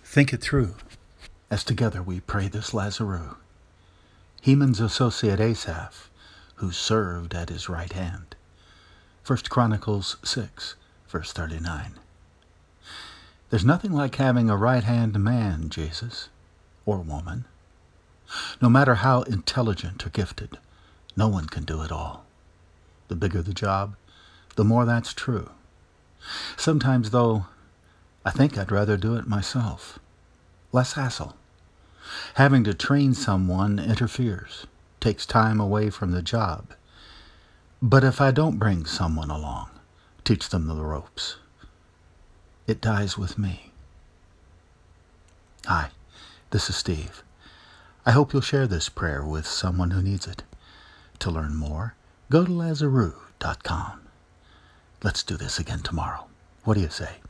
Think it through, as together we pray this Lazarus, Heman's associate Asaph, who served at his right hand. 1 Chronicles 6, verse 39. There's nothing like having a right-hand man, Jesus, or woman. No matter how intelligent or gifted, no one can do it all. The bigger the job, the more that's true. Sometimes, though, I think I'd rather do it myself. Less hassle. Having to train someone interferes, takes time away from the job. But if I don't bring someone along, teach them the ropes, it dies with me. Hi, this is Steve. I hope you'll share this prayer with someone who needs it. To learn more, go to Lazarus.com. Let's do this again tomorrow. What do you say?